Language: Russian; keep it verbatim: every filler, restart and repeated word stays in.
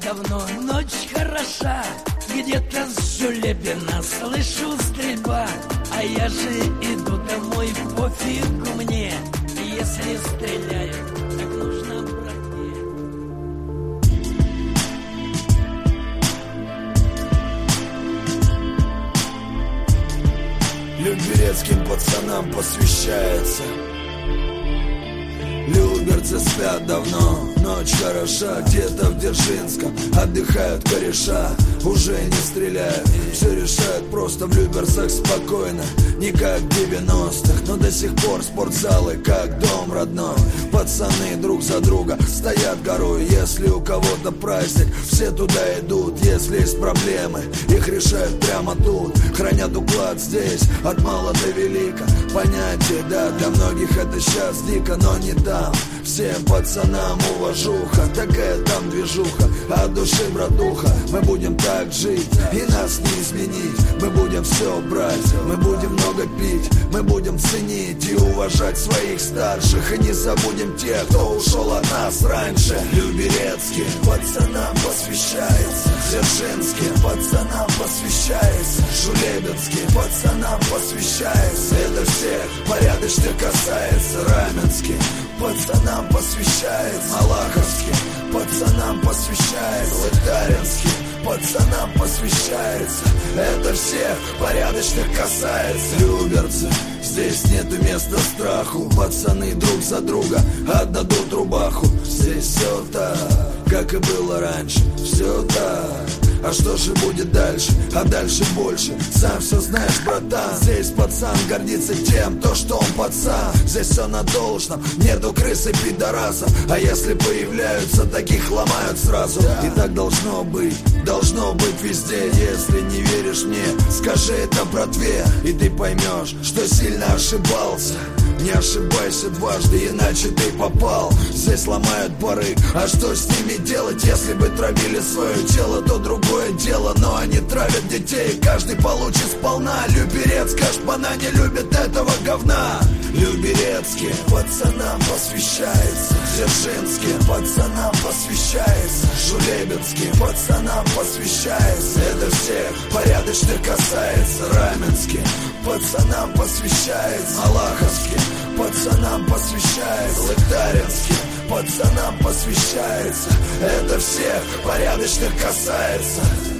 давно, ночь хороша. Где-то с Жулебина слышу стрельба, а я же иду домой, пофигу мне, если стреляют, так нужно братья. Люберецким пацанам посвящается. Люберцы спят давно, ночь хороша. Где-то в Дзержинском отдыхают кореша. Уже не стреляют, все решают просто в Люберцах спокойно. Не как в девяностых, но до сих пор спортзалы как дом родной. Пацаны друг за друга стоят горой. Если у кого-то праздник, все туда идут. Если есть проблемы, их решают прямо тут. Хранят уклад здесь, от мала до велика. Понятие, да, для многих это сейчас дико, но не там. Всем пацанам уважуха, такая там движуха. От души, братуха, мы будем так жить, и нас не изменить. Мы будем все брать, мы будем много пить, мы будем ценить и уважать своих старших. И не забудем тех, кто ушел от нас раньше. Люберецким пацанам посвящается, Дзержинским пацанам посвящается, Жулебинским пацанам посвящается. Это всех порядочных касается. Раменским пацанам посвящается, Малаховским пацанам посвящается, Лыктаринским пацанам посвящается. Это всех порядочных касается. Люберцы, здесь нету места страху. Пацаны друг за друга отдадут рубаху. Здесь все так, как и было раньше. Все так. А что же будет дальше? А дальше больше. Сам все знаешь, братан. Здесь пацан гордится тем, то что он пацан. Здесь все на должном, нету крыс и пидорасов. А если появляются, таких ломают сразу. И так должно быть, должно быть везде. Если не веришь мне, скажи это братве, и ты поймешь, что сильно ошибался. Не ошибайся дважды, иначе ты попал. Здесь ломают барыг, а что с ними делать? Если бы травили свое тело, то другое дело. Но они травят детей, каждый получит сполна. Люберецкая шпана не любит этого говна. Люберецким пацанам посвящается, Дзержинским пацанам посвящается, Жулебинским пацанам посвящается. Это всех порядочных касается. Раменским пацанам посвящается, Малаховским пацанам посвящается, Лыктаринским пацанам посвящается. Это всех порядочных касается.